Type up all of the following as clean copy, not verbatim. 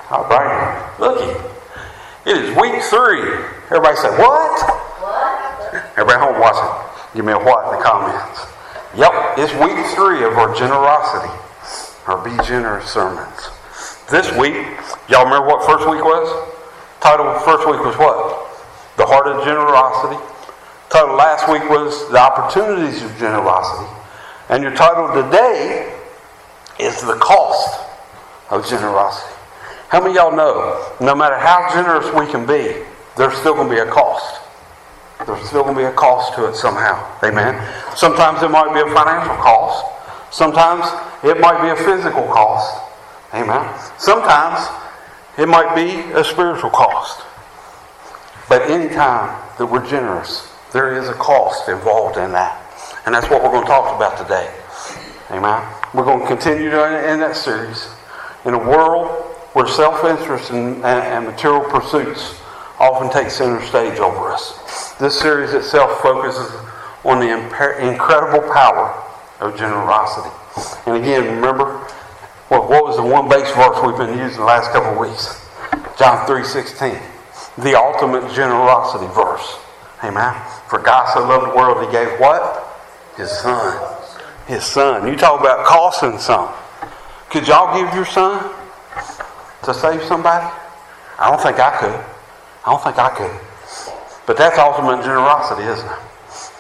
All right. Looky. It is week 3. Everybody say, what? Everybody home watching. Give me a what in the comments. Yep, it's week 3 of our generosity. Our Be Generous sermons. This week, y'all remember what first week was? Title of first week was what? The Heart of Generosity. Title last week was The Opportunities of Generosity. And your title today is The Cost of Generosity. How many of y'all know, no matter how generous we can be, there's still going to be a cost. There's still going to be a cost to it somehow. Amen? Sometimes it might be a financial cost. Sometimes it might be a physical cost. Amen? Sometimes it might be a spiritual cost. But any time that we're generous, there is a cost involved in that. And that's what we're going to talk about today. Amen? We're going to continue in that series. In a world where self-interest and material pursuits often take center stage over us, this series itself focuses on the incredible power of generosity. And again, remember, what was the one base verse we've been using the last couple of weeks? John 3:16. The ultimate generosity verse. Amen. For God so loved the world, He gave what? His Son. His Son. You talk about costing something. Could y'all give your son to save somebody? I don't think I could. But that's ultimate generosity, isn't it?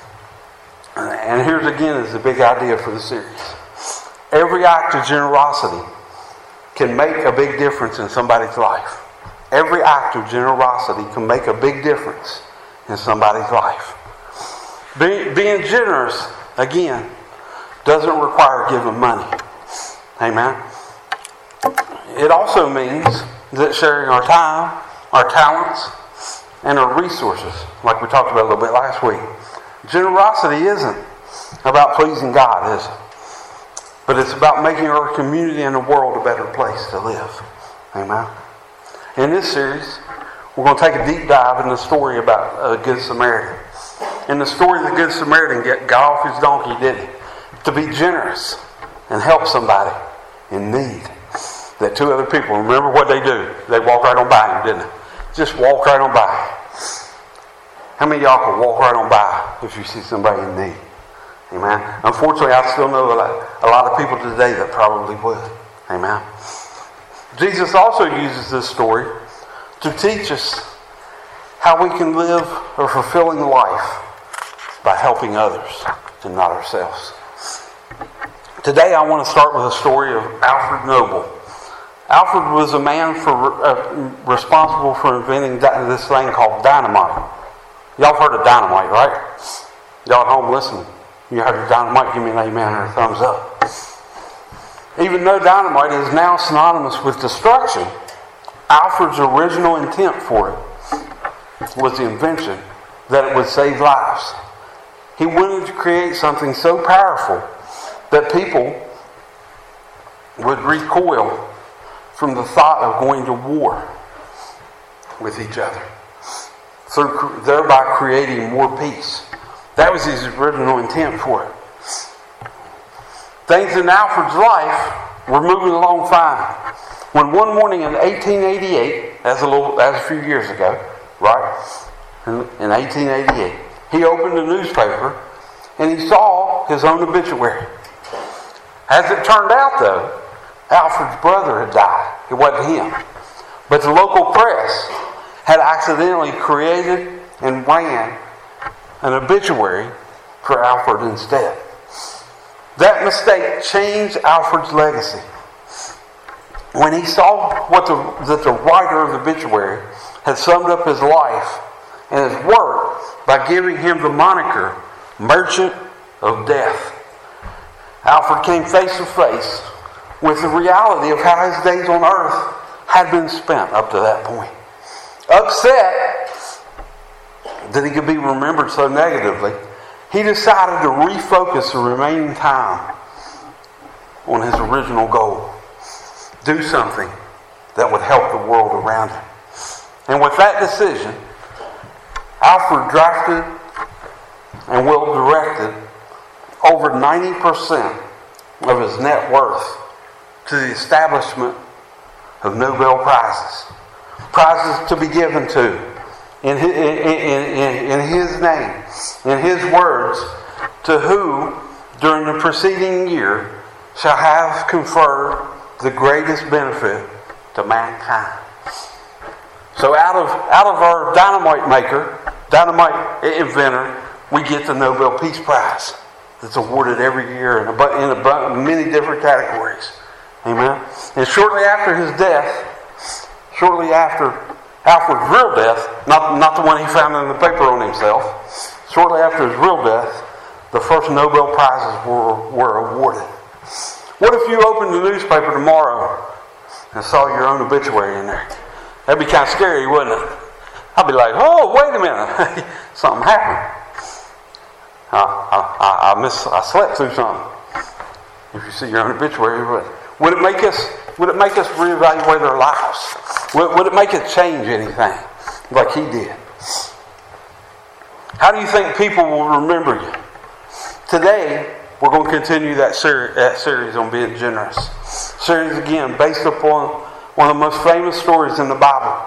And here's again is the big idea for the series. Every act of generosity can make a big difference in somebody's life. Every act of generosity can make a big difference in somebody's life. Being generous, again, doesn't require giving money. Amen. It also means that sharing our time, our talents, and our resources, like we talked about a little bit last week. Generosity isn't about pleasing God, is it? But it's about making our community and the world a better place to live. Amen. In this series, we're going to take a deep dive in the story about a Good Samaritan. In the story, the Good Samaritan got off his donkey, didn't he? To be generous and help somebody in need. That 2 other people, remember what they do? They walk right on by him, didn't they? Just walk right on by. How many of y'all can walk right on by if you see somebody in need? Amen. Unfortunately, I still know a lot of people today that probably would. Amen. Jesus also uses this story to teach us how we can live a fulfilling life by helping others and not ourselves. Today I want to start with a story of Alfred Nobel. Alfred was a man responsible for inventing this thing called dynamite. Y'all have heard of dynamite, right? Y'all at home listening. You heard of dynamite, give me an amen or a thumbs up. Even though dynamite is now synonymous with destruction, Alfred's original intent for it was the invention that it would save lives. He wanted to create something so powerful that people would recoil from the thought of going to war with each other, thereby creating more peace. That was his original intent for it. Things in Alfred's life were moving along fine when one morning in 1888, that's a few years ago, right? In 1888, he opened a newspaper and he saw his own obituary. As it turned out, though, Alfred's brother had died. It wasn't him. But the local press had accidentally created and ran an obituary for Alfred instead. That mistake changed Alfred's legacy. When he saw that the writer of the obituary had summed up his life and his work by giving him the moniker Merchant of Death, Alfred came face to face with the reality of how his days on earth had been spent up to that point. Upset that he could be remembered so negatively, he decided to refocus the remaining time on his original goal. Do something that would help the world around him. And with that decision, Alfred drafted and will directed over 90% of his net worth to the establishment of Nobel Prizes. Prizes to be given to in His name, in His words, to who during the preceding year shall have conferred the greatest benefit to mankind. So out of our dynamite inventor, we get the Nobel Peace Prize that's awarded every year in many different categories. Amen. And shortly after his death, shortly after Alfred's real death, not the one he found in the paper on himself, shortly after his real death, the first Nobel Prizes were awarded. What if you opened the newspaper tomorrow and saw your own obituary in there? That'd be kind of scary, wouldn't it? I'd be like, oh, wait a minute. Something happened. I slept through something. If you see your own obituary, would it make us reevaluate our lives? Would it make us change anything like he did? How do you think people will remember you? Today, we're going to continue that series on being generous. Series again based upon one of the most famous stories in the Bible.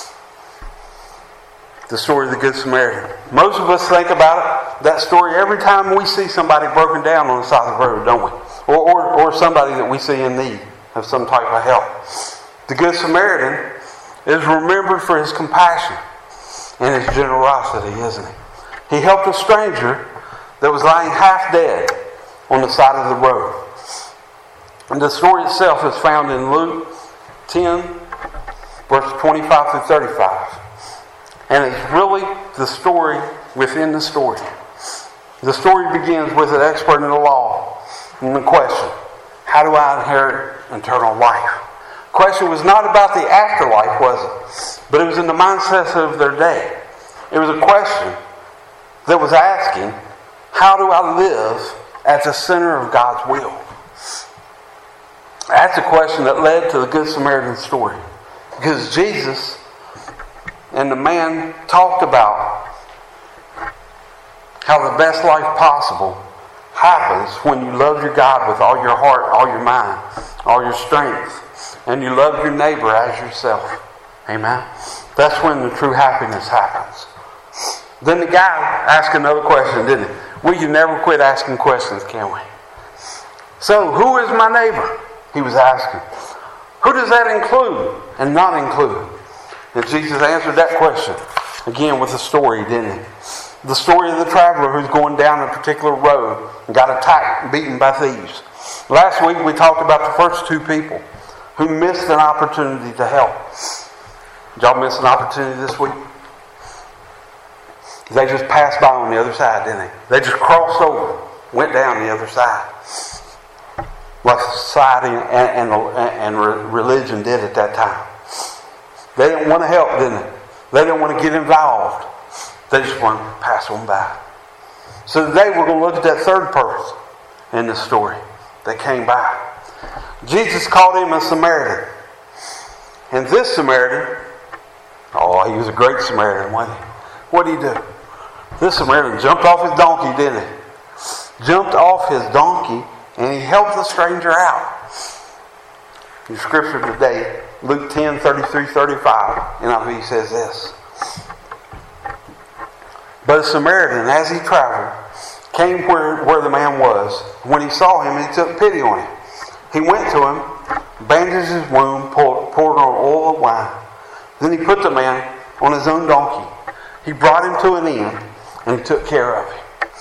The story of the Good Samaritan. Most of us think about that story every time we see somebody broken down on the side of the road, don't we? Or somebody that we see in need of some type of help. The Good Samaritan is remembered for his compassion and his generosity, isn't he? He helped a stranger that was lying half dead on the side of the road. And the story itself is found in Luke 10, verse 25 through 35. And it's really the story within the story. The story begins with an expert in the law and the question, how do I inherit eternal life? The question was not about the afterlife, was it? But it was in the mindset of their day. It was a question that was asking, how do I live at the center of God's will? That's a question that led to the Good Samaritan story. Because Jesus and the man talked about how the best life possible happens when you love your God with all your heart, all your mind, all your strength, and you love your neighbor as yourself. Amen? That's when the true happiness happens. Then the guy asked another question, didn't he? We can never quit asking questions, can we? So, who is my neighbor? He was asking. Who does that include and not include? And Jesus answered that question again with a story, didn't he? The story of the traveler who's going down a particular road and got attacked and beaten by thieves. Last week we talked about the first two people who missed an opportunity to help. Did y'all miss an opportunity this week? They just passed by on the other side, didn't they? They just crossed over, went down the other side. Like society and religion did at that time. They didn't want to help, didn't they? They didn't want to get involved. They just wanted to pass on by. So today we're going to look at that third person in the story that came by. Jesus called him a Samaritan. And this Samaritan, he was a great Samaritan, wasn't he? What did he do? This Samaritan jumped off his donkey, didn't he? Jumped off his donkey and he helped the stranger out. In Scripture today, Luke 10, 33, 35, NIV says this. But a Samaritan, as he traveled, came where the man was. When he saw him, he took pity on him. He went to him, bandaged his wound, poured on oil of wine. Then he put the man on his own donkey. He brought him to an inn, and he took care of him.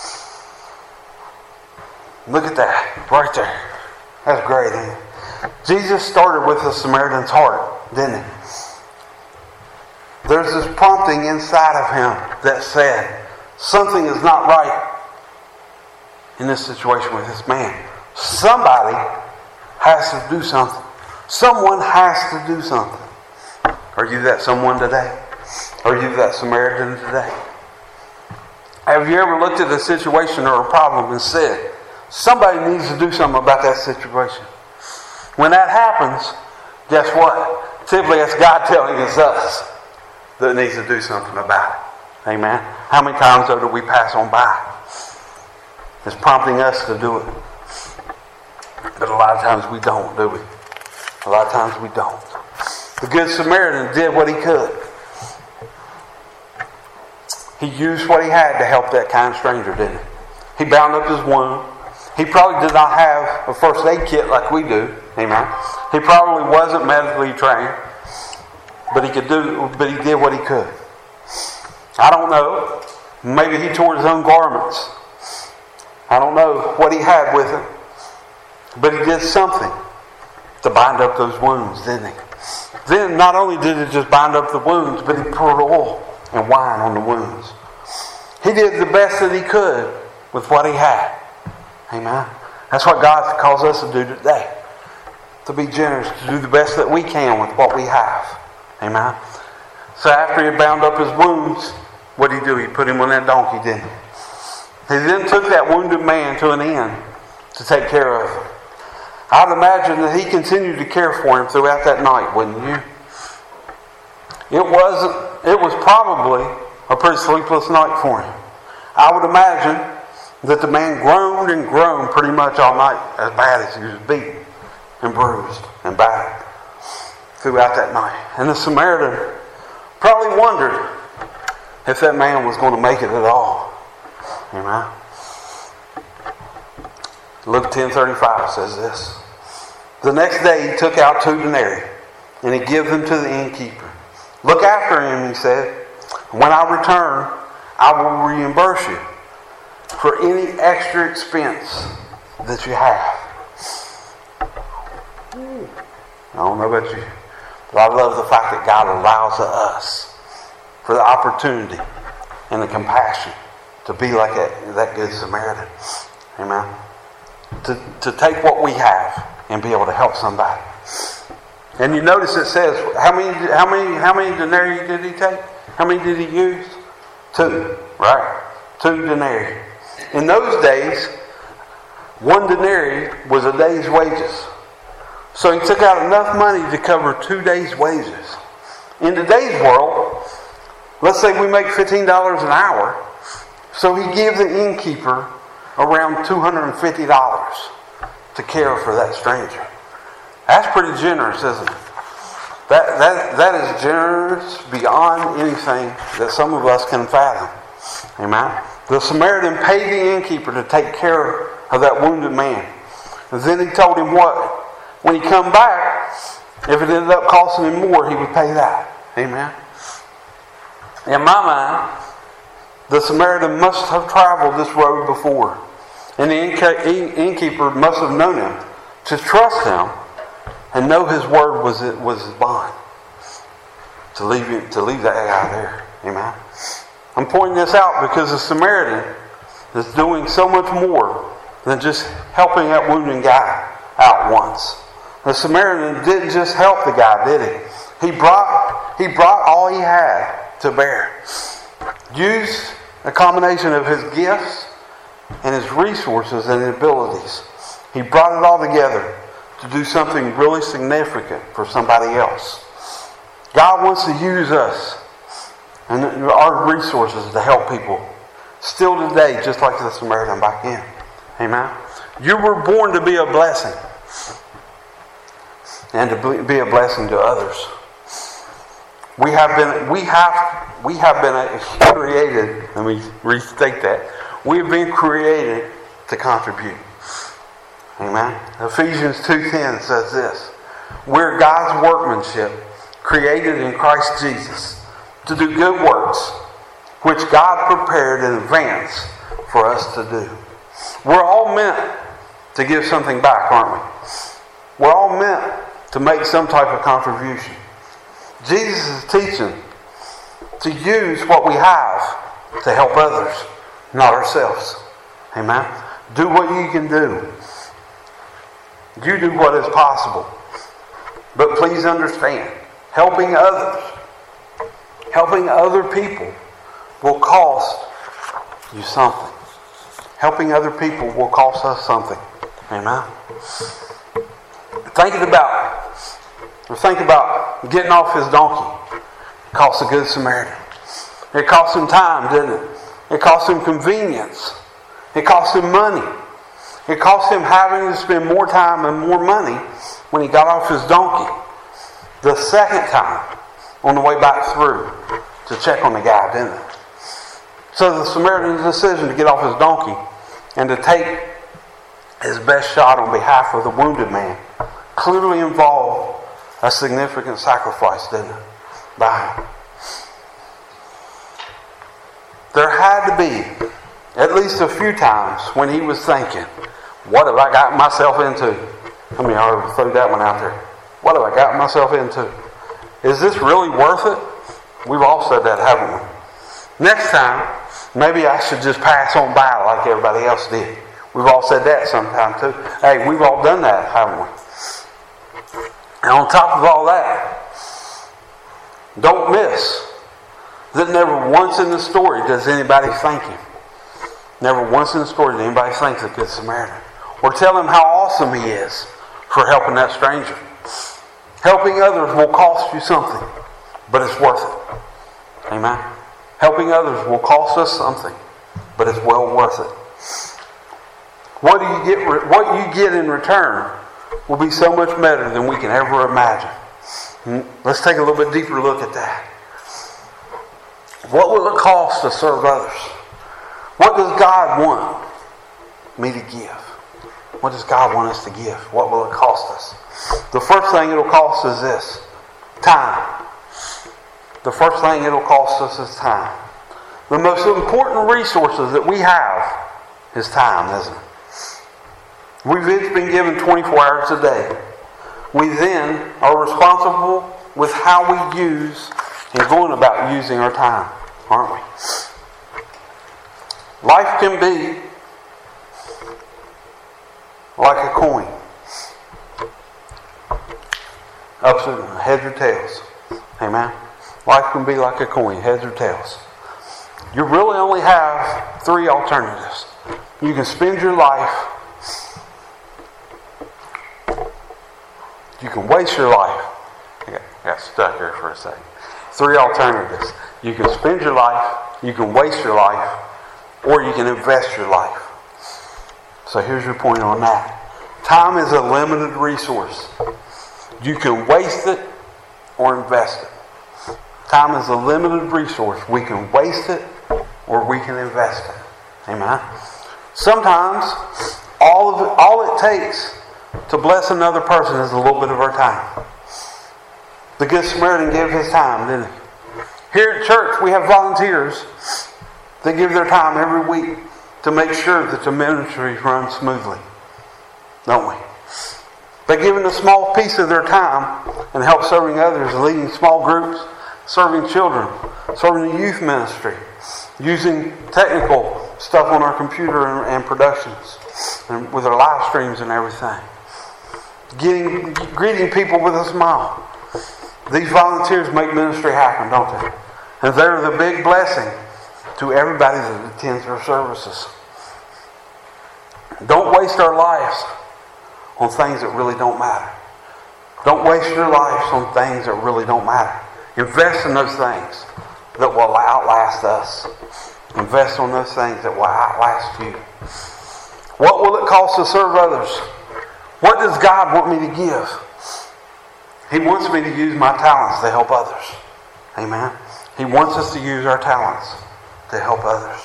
Look at that, right there. That's great, isn't it? Jesus started with the Samaritan's heart, didn't he? There's this prompting inside of him that said, something is not right in this situation with this man. Somebody has to do something. Someone has to do something. Are you that someone today? Are you that Samaritan today? Have you ever looked at a situation or a problem and said, somebody needs to do something about that situation? When that happens, guess what? Typically it's God telling us that needs to do something about it. Amen? How many times though do we pass on by? It's prompting us to do it. But a lot of times we don't, do we? A lot of times we don't. The Good Samaritan did what he could. He used what he had to help that kind stranger, didn't he? He bound up his wound. He probably did not have a first aid kit like we do. Amen. He probably wasn't medically trained, but he did what he could. I don't know. Maybe he tore his own garments. I don't know what he had with him, but he did something to bind up those wounds, didn't he? Then not only did he just bind up the wounds, but he poured oil and wine on the wounds. He did the best that he could with what he had. Amen. That's what God calls us to do today. To be generous, to do the best that we can with what we have. Amen. So after he bound up his wounds, what did he do? He put him on that donkey, didn't he? He then took that wounded man to an inn to take care of him. I would imagine that he continued to care for him throughout that night, wouldn't you? It was probably a pretty sleepless night for him. I would imagine that the man groaned and groaned pretty much all night, as bad as he was beaten and bruised and battered throughout that night. And the Samaritan probably wondered if that man was going to make it at all. Amen. Luke 10:35 says this. The next day he took out 2 denarii and he gave them to the innkeeper. Look after him, he said. When I return, I will reimburse you for any extra expense that you have. I don't know about you, but I love the fact that God allows us for the opportunity and the compassion to be like that Good Samaritan. Amen. To take what we have and be able to help somebody. And you notice it says, how many denarii did he take? How many did he use? 2, right? 2 denarii. In those days, 1 denarii was a day's wages. So he took out enough money to cover 2 days' wages. In today's world, let's say we make $15 an hour. So he gave the innkeeper around $250 to care for that stranger. That's pretty generous, isn't it? That is generous beyond anything that some of us can fathom. Amen. The Samaritan paid the innkeeper to take care of that wounded man. And then he told him what? When he come back, if it ended up costing him more, he would pay that. Amen. In my mind, the Samaritan must have traveled this road before. And the innkeeper must have known him to trust him and know his word was his bond. To leave that guy there. Amen. I'm pointing this out because the Samaritan is doing so much more than just helping that wounded guy out once. The Samaritan didn't just help the guy, did he? He brought all he had to bear. Used a combination of his gifts and his resources and abilities. He brought it all together to do something really significant for somebody else. God wants to use us and our resources to help people still today, just like the Samaritan back then. Amen. You were born to be a blessing and to be a blessing to others. We have been created. Let me restate that. We have been created to contribute. Amen. Ephesians 2:10 says this. We're God's workmanship, created in Christ Jesus, to do good works, which God prepared in advance for us to do. We're all meant to give something back, aren't we? We're all meant to make some type of contribution. Jesus is teaching to use what we have to help others, not ourselves. Amen. Do what you can do. You do what is possible. But please understand, helping others, helping other people will cost you something. Helping other people will cost us something. Amen. Think about getting off his donkey. It cost a Good Samaritan. It cost him time, didn't it? It cost him convenience. It cost him money. It cost him having to spend more time and more money when he got off his donkey. the second time on the way back through to check on the guy, didn't it? So the Samaritan's decision to get off his donkey and to take his best shot on behalf of the wounded man clearly involved a significant sacrifice, didn't it? By him. There had to be at least a few times when he was thinking, what have I got myself into? How many of you threw that one out there? What have I got myself into? Is this really worth it? We've all said that, haven't we? Next time, maybe I should just pass on by like everybody else did. We've all said that sometime too. Hey, we've all done that, haven't we? And on top of all that, don't miss that never once in the story does anybody thank him. Never once in the story does anybody thank the Good Samaritan or tell him how awesome he is for helping that stranger. Helping others will cost you something, but it's worth it. Amen? Helping others will cost us something, but it's well worth it. What you get in return will be so much better than we can ever imagine. Let's take a little bit deeper look at that. What will it cost to serve others? What does God want me to give? What does God want us to give? What will it cost us? The first thing it'll cost is this. Time. The first thing it'll cost us is time. The most important resources that we have is time, isn't it? We've each been given 24 hours a day. We then are responsible with how we use and going about using our time, aren't we? Life can be like a coin. Ups and heads or tails. Amen. Life can be like a coin, heads or tails. You really only have three alternatives. You can spend your life. You can waste your life. I got stuck here for a second. Three alternatives. You can spend your life, you can waste your life, or you can invest your life. So here's your point on that. Time is a limited resource. You can waste it or invest it. Time is a limited resource. We can waste it or we can invest it. Amen. Sometimes all it takes to bless another person is a little bit of our time. The Good Samaritan gave his time, didn't he? Here at church, we have volunteers that give their time every week to make sure that the ministry runs smoothly. Don't we? They give a small piece of their time and help serving others, leading small groups, serving children, serving the youth ministry, using technical stuff on our computer and productions, and with our live streams and everything. Greeting people with a smile. These volunteers make ministry happen, don't they? And they're the big blessing to everybody that attends our services. Don't waste our lives on things that really don't matter. Don't waste your lives on things that really don't matter. Invest in those things that will outlast us. Invest on those things that will outlast you. What will it cost to serve others? What does God want me to give? He wants me to use my talents to help others. Amen. He wants us to use our talents to help others.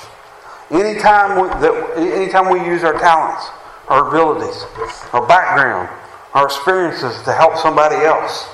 Anytime we use our talents, our abilities, our background, our experiences to help somebody else,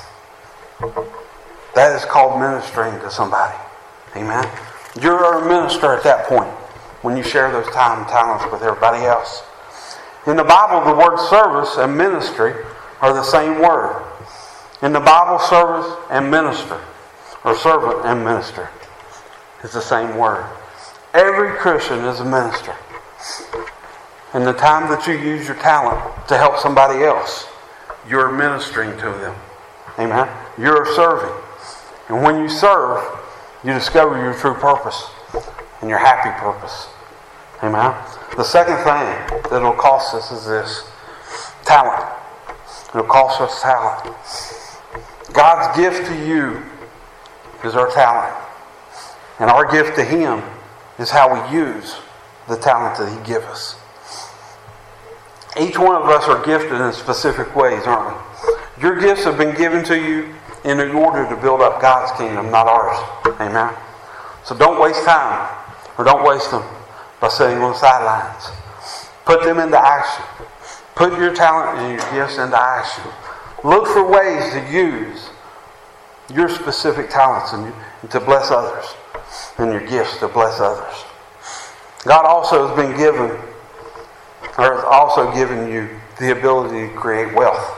that is called ministering to somebody. Amen. You're a minister at that point when you share those time and talents with everybody else. In the Bible, the word service and ministry are the same word. In the Bible, service and minister, or servant and minister, is the same word. Every Christian is a minister. And the time that you use your talent to help somebody else, you're ministering to them. Amen? You're serving. And when you serve, you discover your true purpose and your happy purpose. Amen? The second thing that will cost us is this. Talent. It'll cost us talent. God's gift to you is our talent. And our gift to Him is how we use the talent that He gives us. Each one of us are gifted in specific ways, aren't we? Your gifts have been given to you in order to build up God's kingdom, not ours. Amen? So don't waste time, or don't waste them by sitting on the sidelines. Put them into action. Put your talent and your gifts into action. Look for ways to use your specific talents and to bless others, and your gifts to bless others. God also has been given, or has also given you the ability to create wealth.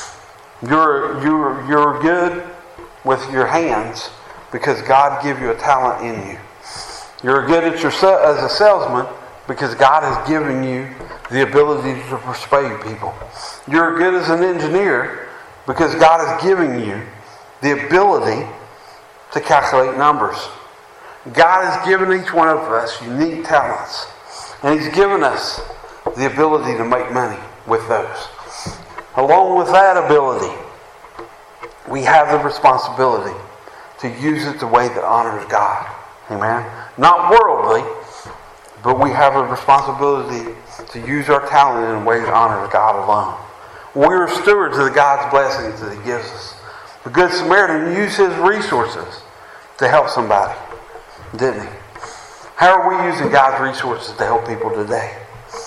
You're good with your hands because God gave you a talent in you. You're good as a salesman because God has given you the ability to persuade people. You're good as an engineer because God has given you the ability to calculate numbers. God has given each one of us unique talents, and He's given us the ability to make money with those. Along with that ability, we have the responsibility to use it the way that honors God. Amen? Not worldly, but we have a responsibility to use our talent in a way that honors God alone. We're stewards of God's blessings that He gives us. The Good Samaritan used his resources to help somebody, didn't he? How are we using God's resources to help people today?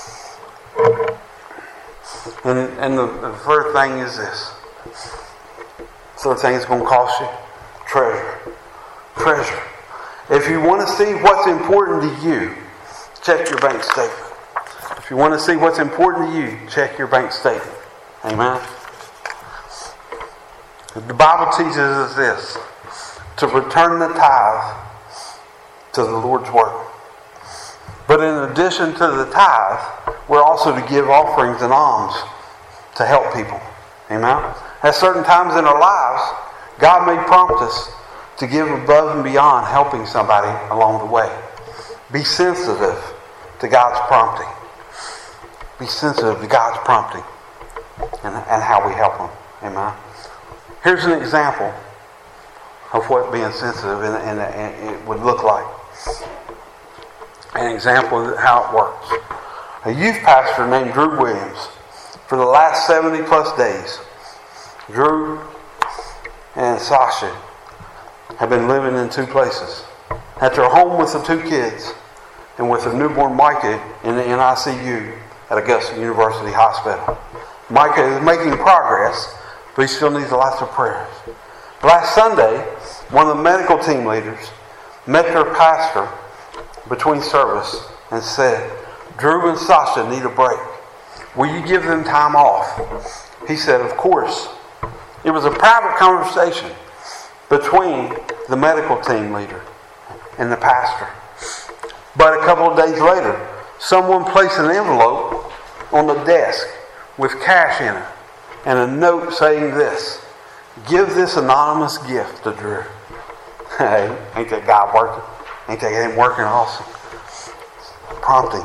And the third thing is this. Third thing is going to cost you treasure. Treasure. If you want to see what's important to you, check your bank statement. If you want to see what's important to you, check your bank statement. Amen. The Bible teaches us this: to return the tithe to the Lord's work. But in addition to the tithe, we're also to give offerings and alms to help people. Amen. At certain times in our lives, God may prompt us to give above and beyond helping somebody along the way. Be sensitive to God's prompting. Be sensitive to God's prompting and how we help them. Amen. Here's an example of what being sensitive and it would look like. An example of how it works. A youth pastor named Drew Williams, for the last 70 plus days, Drew and Sasha have been living in two places. At their home with the two kids and with the newborn Micah in the NICU at Augusta University Hospital. Micah is making progress, but he still needs lots of prayers. Last Sunday, one of the medical team leaders met their pastor between service and said, "Drew and Sasha need a break. Will you give them time off?" He said, "Of course." It was a private conversation between the medical team leader and the pastor. But a couple of days later, someone placed an envelope on the desk with cash in it and a note saying this: "Give this anonymous gift to Drew." Hey, ain't that God working? Ain't that him working awesome? Prompting.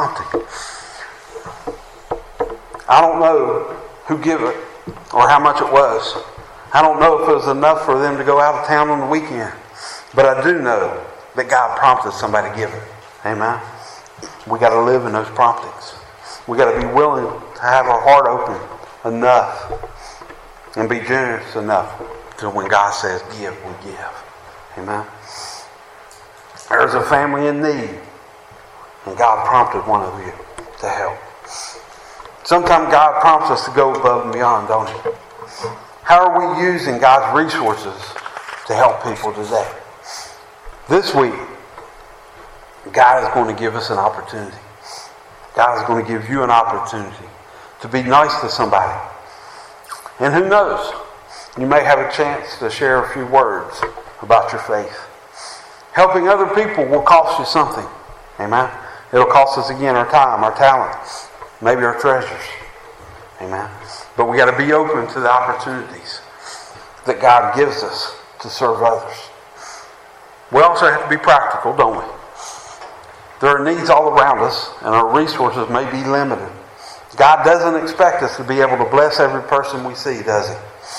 I don't know who gave it or how much it was. I don't know if it was enough for them to go out of town on the weekend. But I do know that God prompted somebody to give it. Amen? We got to live in those promptings. We got to be willing to have our heart open enough and be generous enough to when God says give, we give. Amen? There's a family in need, and God prompted one of you to help. Sometimes God prompts us to go above and beyond, don't He? How are we using God's resources to help people today? This week, God is going to give us an opportunity. God is going to give you an opportunity to be nice to somebody. And who knows, you may have a chance to share a few words about your faith. Helping other people will cost you something. Amen? It'll cost us again our time, our talents, maybe our treasures. Amen? But we got to be open to the opportunities that God gives us to serve others. We also have to be practical, don't we? There are needs all around us, and our resources may be limited. God doesn't expect us to be able to bless every person we see, does He?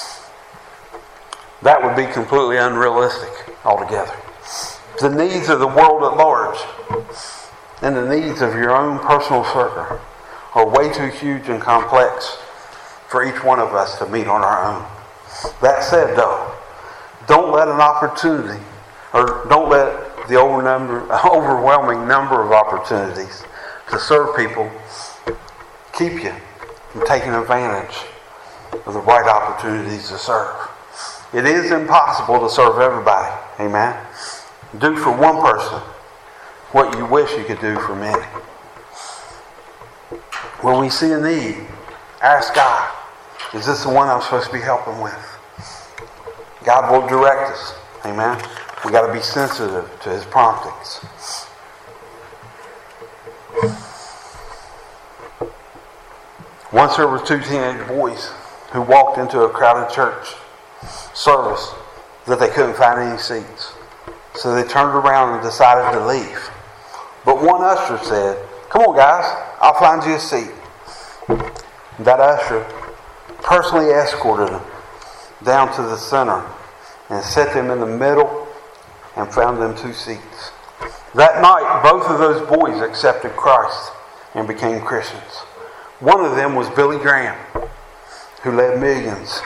That would be completely unrealistic altogether. The needs of the world at large and the needs of your own personal circle are way too huge and complex for each one of us to meet on our own. That said, though, don't let an opportunity, or don't let the overwhelming number of opportunities to serve people keep you from taking advantage of the right opportunities to serve. It is impossible to serve everybody. Amen. Do for one person what you wish you could do for many. When we see a need, ask God, is this the one I'm supposed to be helping with? God will direct us. Amen. We got to be sensitive to His promptings. Once there were 2 teenage boys who walked into a crowded church service that they couldn't find any seats. So they turned around and decided to leave. But one usher said, "Come on, guys, I'll find you a seat." That usher personally escorted them down to the center and set them in the middle and found them 2 seats. That night, both of those boys accepted Christ and became Christians. One of them was Billy Graham, who led millions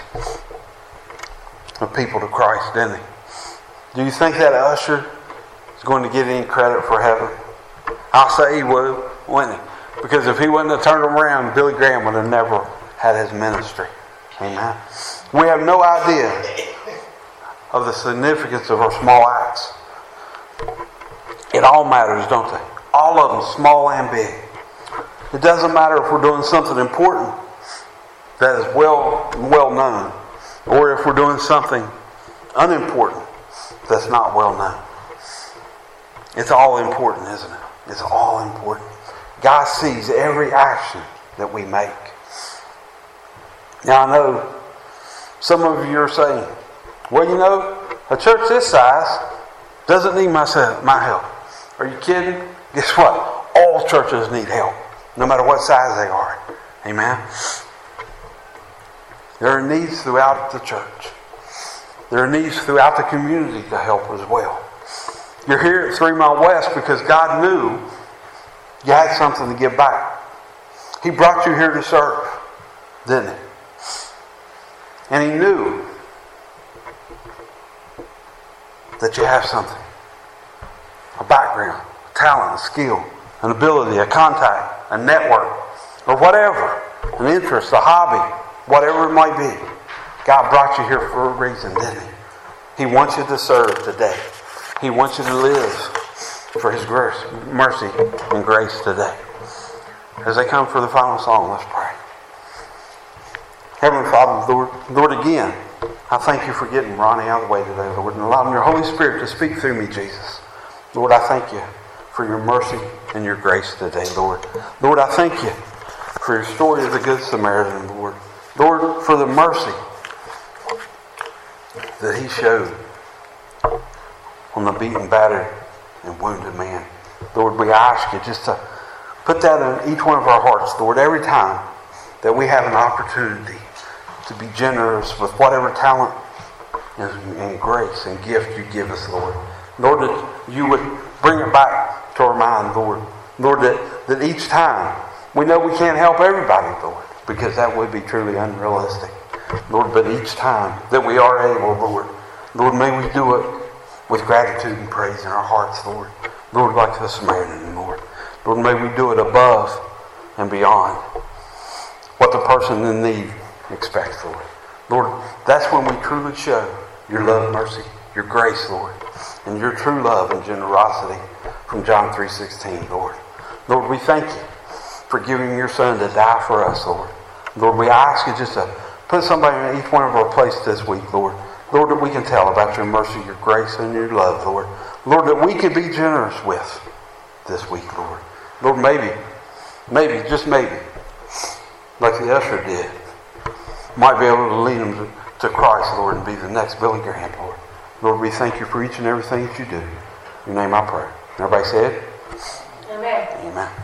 of people to Christ, didn't he? Do you think that usher is going to get any credit for heaven? I'll say he would, wouldn't he? Because if he wouldn't have turned them around, Billy Graham would have never had his ministry. Amen. We have no idea of the significance of our small acts. It all matters, don't they? All of them, small and big. It doesn't matter if we're doing something important that is well known, or if we're doing something unimportant that's not well known. It's all important, isn't it? It's all important. God sees every action that we make. Now I know some of you are saying, well, you know, a church this size doesn't need my help. Are you kidding? Guess what? All churches need help, no matter what size they are. Amen? There are needs throughout the church. There are needs throughout the community to help as well. You're here at 3 Mile West because God knew you had something to give back. He brought you here to serve, didn't He? And He knew that you have something. A background, a talent, a skill, an ability, a contact, a network, or whatever. An interest, a hobby, whatever it might be. God brought you here for a reason, didn't He? He wants you to serve today. He wants you to live for His grace, mercy and grace today. As they come for the final song, let's pray. Heavenly Father, Lord, again, I thank You for getting Ronnie out of the way today, Lord, and allowing Your Holy Spirit to speak through me, Jesus. Lord, I thank You for Your mercy and Your grace today, Lord. Lord, I thank You for Your story of the Good Samaritan, Lord. Lord, for the mercy that He showed on the beaten, battered, and wounded man. Lord, we ask You just to put that in each one of our hearts, Lord, every time that we have an opportunity to be generous with whatever talent and grace and gift You give us, Lord. Lord, that You would bring it back to our mind, Lord. Lord, that each time, we know we can't help everybody, Lord, because that would be truly unrealistic. Lord, but each time that we are able, Lord, may we do it with gratitude and praise in our hearts, Lord. Lord, like the Samaritan, Lord. Lord, may we do it above and beyond what the person in need expects, Lord. Lord, that's when we truly show Your love, mercy, Your grace, Lord, and Your true love and generosity from John 3:16, Lord. Lord, we thank You for giving Your Son to die for us, Lord. Lord, we ask You just to put somebody in each one of our places this week, Lord. Lord, that we can tell about Your mercy, Your grace, and Your love, Lord. Lord, that we can be generous with this week, Lord. Lord, maybe, just maybe, like the usher did, might be able to lead them to Christ, Lord, and be the next Billy Graham, Lord. Lord, we thank You for each and everything that You do. In Your name I pray. Everybody say it? Amen. Amen.